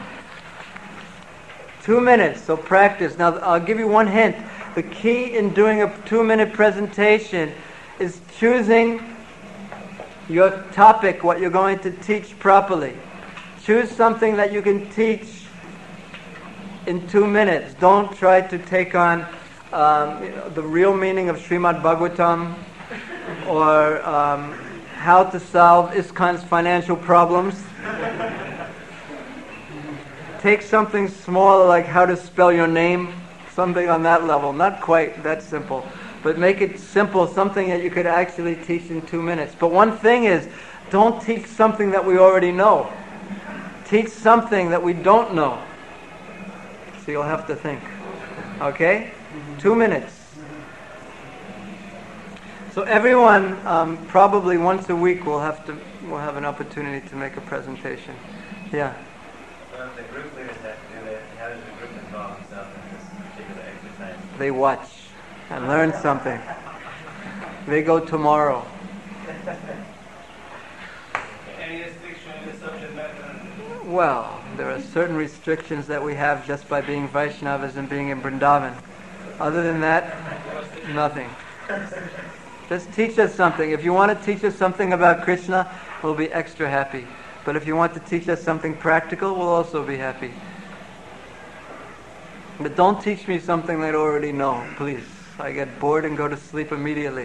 Two minutes, so practice. Now, I'll give you one hint. The key in doing a two-minute presentation is choosing your topic, what you're going to teach properly. Choose something that you can teach in two minutes. Don't try to take on um, you know, the real meaning of Srimad Bhagavatam or um, how to solve ISKCON's financial problems. Take something small like how to spell your name, something on that level. Not quite that simple, but make it simple, something that you could actually teach in two minutes. But one thing is, don't teach something that we already know. Teach something that we don't know. So you'll have to think. Okay? Two minutes. So everyone, um, probably once a week, will have to will have an opportunity to make a presentation. Yeah. Well, the group leaders have to do that. How does the group involve themselves in this particular exercise? They watch and learn something. They go tomorrow. Any restriction in the subject matter? Well, there are certain restrictions that we have just by being Vaishnavas and being in Vrindavan. Other than that, nothing. Just teach us something. If you want to teach us something about Krishna, we'll be extra happy. But if you want to teach us something practical, we'll also be happy. But don't teach me something that I already know, please. I get bored and go to sleep immediately.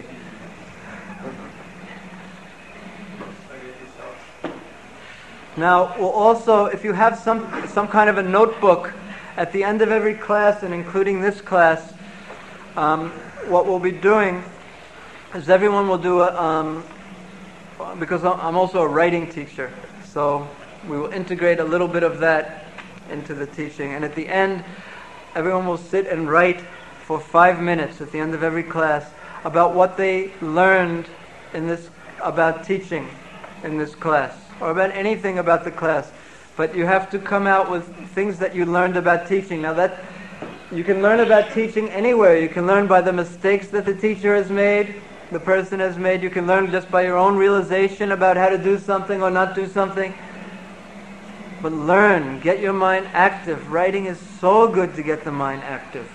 Now, we'll also, if you have some some kind of a notebook at the end of every class, and including this class, um, what we'll be doing is everyone will do a, um, because I'm also a writing teacher, so we will integrate a little bit of that into the teaching. And at the end, everyone will sit and write for five minutes at the end of every class about what they learned in this, about teaching in this class, or about anything about the class. But you have to come out with things that you learned about teaching. Now that, you can learn about teaching anywhere. You can learn by the mistakes that the teacher has made, the person has made. You can learn just by your own realization about how to do something or not do something. But learn, get your mind active. Writing is so good to get the mind active.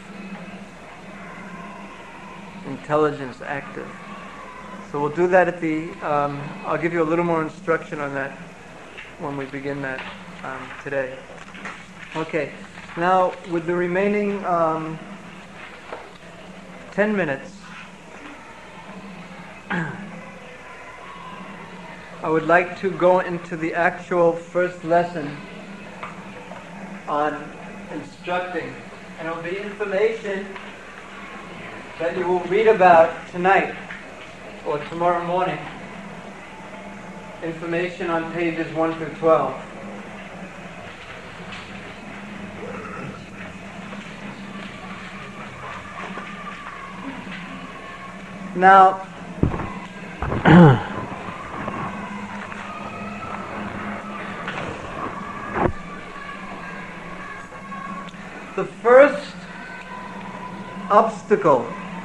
Intelligence active. So we'll do that at the, um, I'll give you a little more instruction on that when we begin that um, today. Okay, now with the remaining um, ten minutes, I would like to go into the actual first lesson on instructing. And it will be information that you will read about tonight or tomorrow morning. Information on pages one through twelve. Now, the first obstacle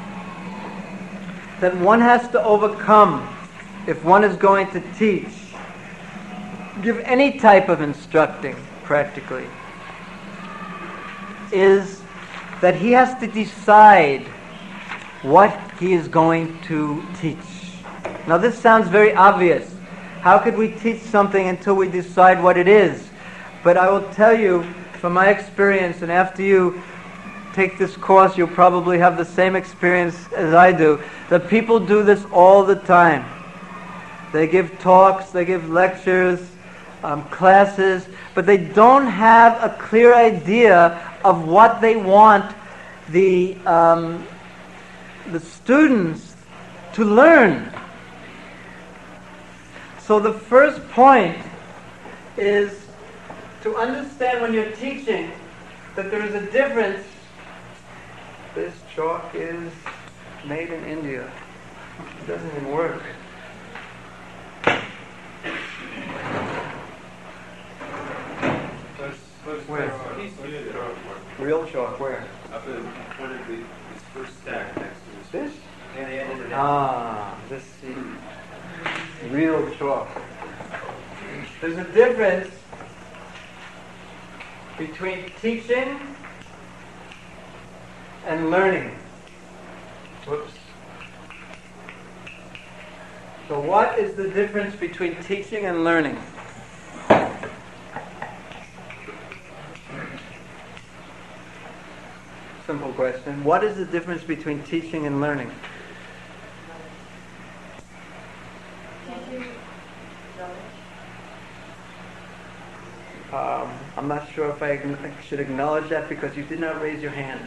that one has to overcome if one is going to teach, give any type of instructing practically, is that he has to decide what he is going to teach. Now this sounds very obvious. How could we teach something until we decide what it is? But I will tell you from my experience, and after you take this course, you'll probably have the same experience as I do, that people do this all the time. They give talks, they give lectures, um, classes, but they don't have a clear idea of what they want the um, the students to learn. So the first point is to understand when you're teaching that there is a difference. This chalk is made in India. It doesn't even work. Where? Real chalk, where? Up in front of the, this first stack next to this. This? Ah, this is real chalk. There's a difference between teaching and learning. Whoops. So what is the difference between teaching and learning? Simple question. What is the difference between teaching and learning? Um, I'm not sure if I should acknowledge that because you did not raise your hand.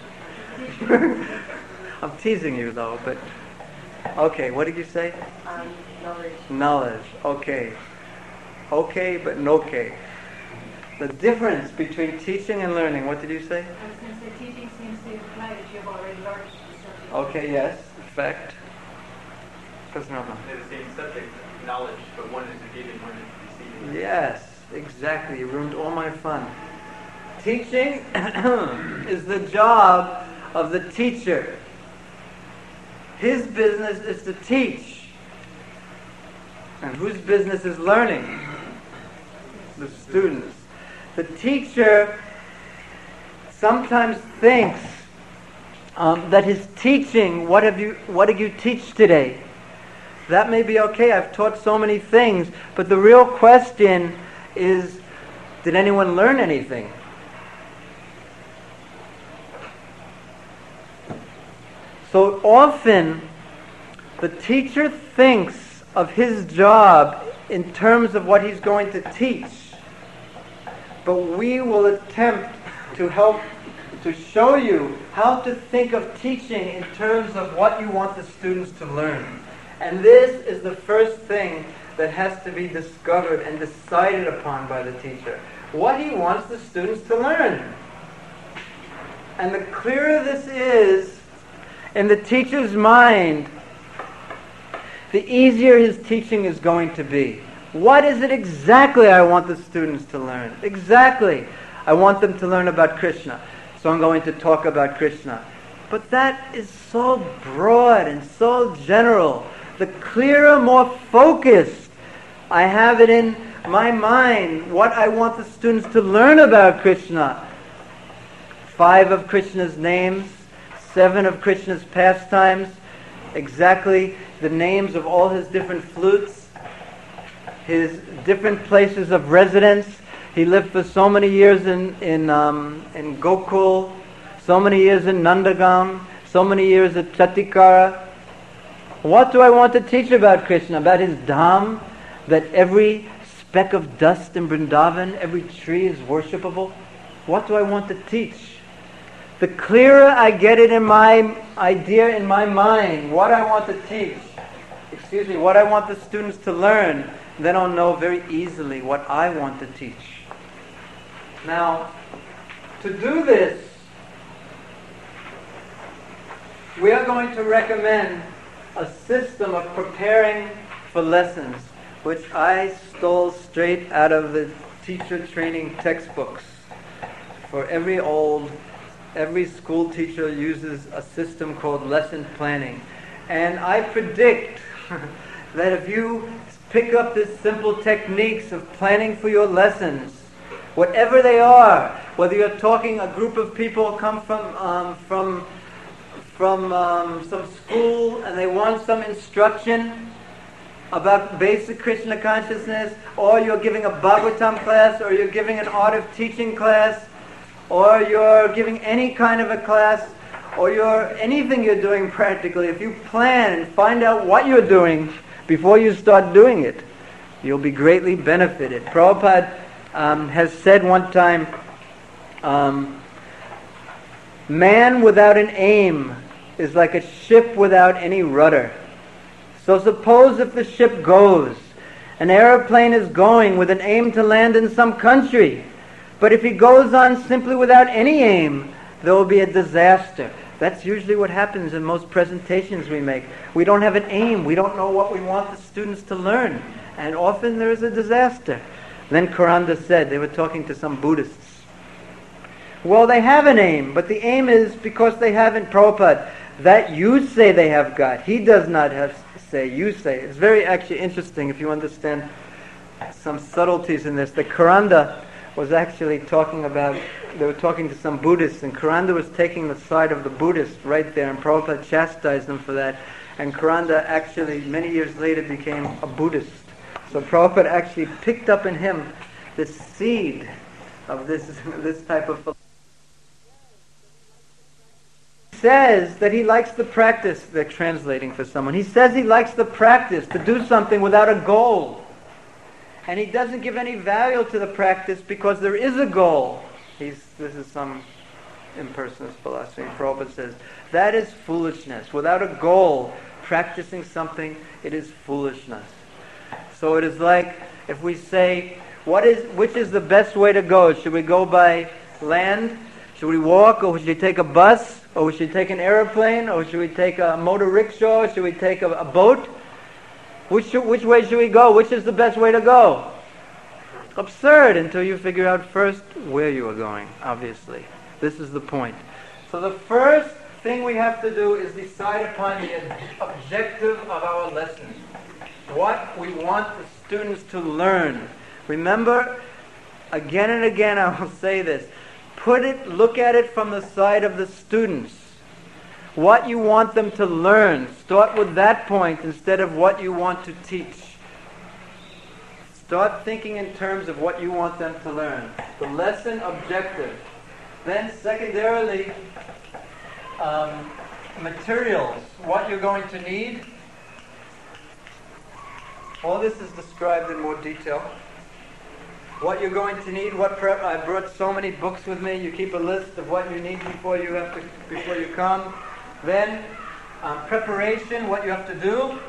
I'm teasing you though, but okay, what did you say? Um, knowledge. Knowledge, okay. Okay, but no okay. The difference between teaching and learning, what did you say? I was going to say teaching seems to imply that you've already learned the subject. Okay, yes, fact. Because no, no. They're the same subject, knowledge, but one is giving, one is receiving. Yes, exactly. You ruined all my fun. Teaching is the job of the teacher. His business is to teach. And whose business is learning? The students. The teacher sometimes thinks um, that his teaching, what have you, what did you teach today? That may be okay, I've taught so many things, but the real question is, did anyone learn anything? So often, the teacher thinks of his job in terms of what he's going to teach. But we will attempt to help to show you how to think of teaching in terms of what you want the students to learn. And this is the first thing that has to be discovered and decided upon by the teacher. What he wants the students to learn. And the clearer this is in the teacher's mind, the easier his teaching is going to be. What is it exactly I want the students to learn? Exactly. I want them to learn about Krishna. So I'm going to talk about Krishna. But that is so broad and so general. The clearer, more focused I have it in my mind, what I want the students to learn about Krishna. Five of Krishna's names, seven of Krishna's pastimes, exactly the names of all his different flutes, his different places of residence. He lived for so many years in in, um, in Gokul, so many years in Nandagam, so many years at Chatikara. What do I want to teach about Krishna? About his dham, that every speck of dust in Vrindavan, every tree is worshipable? What do I want to teach? The clearer I get it in my idea, in my mind, what I want to teach, excuse me, what I want the students to learn, then I'll know very easily what I want to teach. Now, to do this, we are going to recommend a system of preparing for lessons, which I stole straight out of the teacher training textbooks. For every old, every school teacher uses a system called lesson planning. And I predict that if you pick up these simple techniques of planning for your lessons, whatever they are, whether you're talking, a group of people come from um, from from um, some school and they want some instruction about basic Krishna consciousness, or you're giving a Bhagavatam class, or you're giving an art of teaching class, or you're giving any kind of a class, or you're anything you're doing practically, if you plan and find out what you're doing before you start doing it, you'll be greatly benefited. Prabhupada um, has said one time, um, man without an aim is like a ship without any rudder. So suppose if the ship goes An airplane is going with an aim to land in some country. But if he goes on simply without any aim, there will be a disaster. That's usually what happens in most presentations we make. We don't have an aim. We don't know what we want the students to learn. And often there is a disaster. Then Karanda said, they were talking to some Buddhists. Well, they have an aim, but the aim is because they haven't, Prabhupada, that you say they have got. He does not have say, you say. It's very actually interesting if you understand some subtleties in this. The Karanda was actually talking about, they were talking to some Buddhists, and Karanda was taking the side of the Buddhist right there, and Prabhupada chastised them for that. And Karanda actually, many years later, became a Buddhist. So Prabhupada actually picked up in him this seed of this, this type of philosophy. He says that he likes the practice, they're translating for someone, he says he likes the practice to do something without a goal. And he doesn't give any value to the practice because there is a goal. He's, this is some impersonalist philosophy. Prabhupada says, that is foolishness. Without a goal, practicing something, it is foolishness. So it is like if we say, what is, which is the best way to go? Should we go by land? Should we walk? Or should we take a bus? Or should we take an airplane? Or should we take a motor rickshaw? Or should we take a, a boat? Which, which way should we go? Which is the best way to go? Absurd until you figure out first where you are going, obviously. This is the point. So the first thing we have to do is decide upon the objective of our lesson. What we want the students to learn. Remember, again and again I will say this. Put it, look at it from the side of the students. What you want them to learn. Start with that point instead of what you want to teach. Start thinking in terms of what you want them to learn. The lesson objective. Then secondarily, um, materials. What you're going to need. All this is described in more detail. What you're going to need, what prep. I brought so many books with me. You keep a list of what you need before you have to, before you come. Then, um, preparation, what you have to do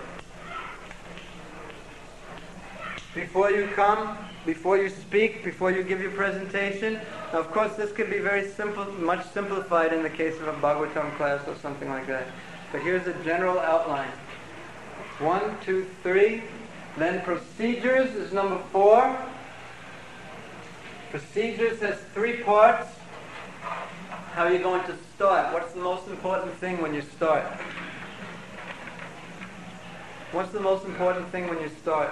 before you come, before you speak, before you give your presentation. Now, of course, this could be very simple, much simplified in the case of a Bhagavatam class or something like that. But here's a general outline. One, two, three. Then procedures is number four. Procedures has three parts. How are you going to start? What's the most important thing when you start? What's the most important thing when you start?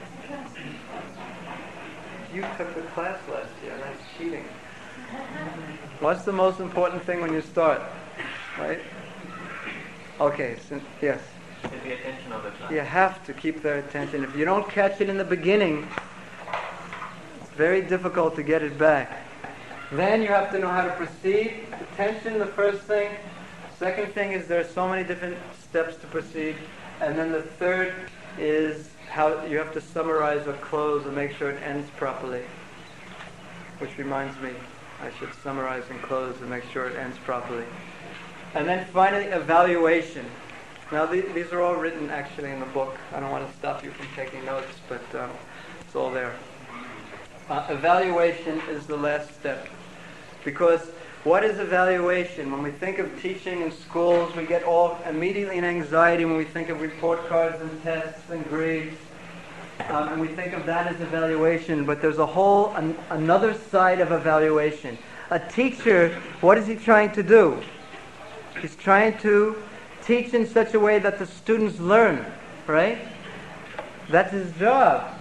You took the class last year, that's cheating. What's the most important thing when you start? Right? Okay, so, yes. Is the attention of the class. You have to keep their attention. If you don't catch it in the beginning, it's very difficult to get it back. Then you have to know how to proceed. Attention, the first thing. Second thing is there are so many different steps to proceed. And then the third is how you have to summarize or close and make sure it ends properly. Which reminds me, I should summarize and close and make sure it ends properly. And then finally, evaluation. Now th- these are all written actually in the book. I don't want to stop you from taking notes, but um, it's all there. Uh, evaluation is the last step. Because what is evaluation? When we think of teaching in schools, we get all immediately in anxiety when we think of report cards and tests and grades. Um, and we think of that as evaluation. But there's a whole, an, another side of evaluation. A teacher, what is he trying to do? He's trying to teach in such a way that the students learn, right? That's his job.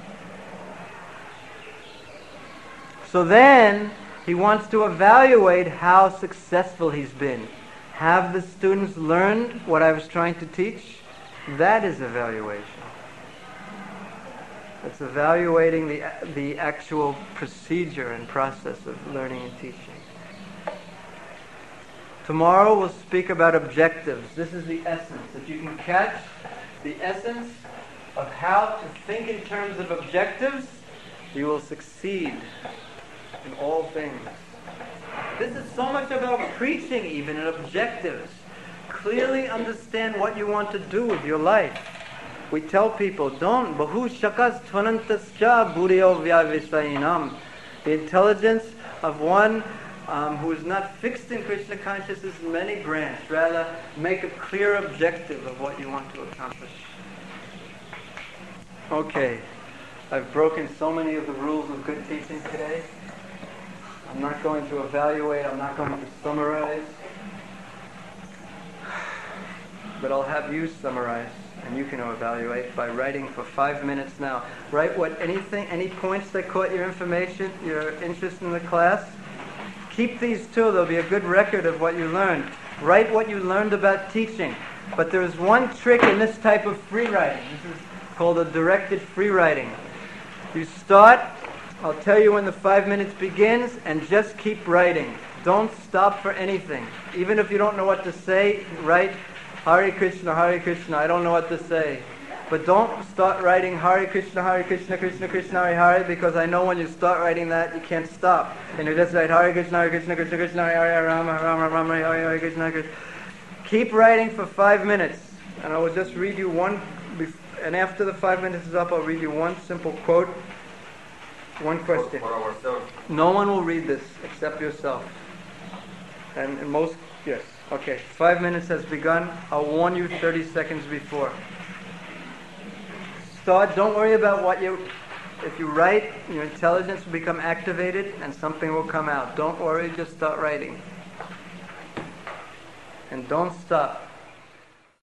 So then, he wants to evaluate how successful he's been. Have the students learned what I was trying to teach? That is evaluation. It's evaluating the, the actual procedure and process of learning and teaching. Tomorrow we'll speak about objectives. This is the essence. If you can catch the essence of how to think in terms of objectives, you will succeed in all things. This is so much about preaching even and objectives. Clearly understand what you want to do with your life. We tell people, don't. Bahu shakas tvanantascha buryo vyavisainam. The intelligence of one um, who is not fixed in Krishna consciousness in many branches. Rather, make a clear objective of what you want to accomplish. Okay, I've broken so many of the rules of good teaching today. I'm not going to evaluate, I'm not going to summarize, but I'll have you summarize, and you can evaluate by writing for five minutes now. Write what anything, any points that caught your information, your interest in the class. Keep these too, there'll be a good record of what you learned. Write what you learned about teaching. But there's one trick in this type of free writing. This is called a directed free writing. You start, I'll tell you when the five minutes begins, and just keep writing. Don't stop for anything. Even if you don't know what to say, write Hare Krishna, Hare Krishna, I don't know what to say. But don't start writing Hare Krishna, Hare Krishna, Krishna Krishna, Hare Hare, because I know when you start writing that, you can't stop. And you just write Hare Krishna, Hare Krishna, Krishna Krishna, Hare Hare, Rama, Rama, Rama, Hare Hare, Krishna, Hare Krishna. Keep writing for five minutes. And I will just read you one, and after the five minutes is up, I'll read you one simple quote. One question. For ourselves. No one will read this except yourself. And, and most, yes. Okay, five minutes has begun. I'll warn you thirty seconds before. Start, don't worry about what you, if you write, your intelligence will become activated and something will come out. Don't worry, just start writing. And don't stop.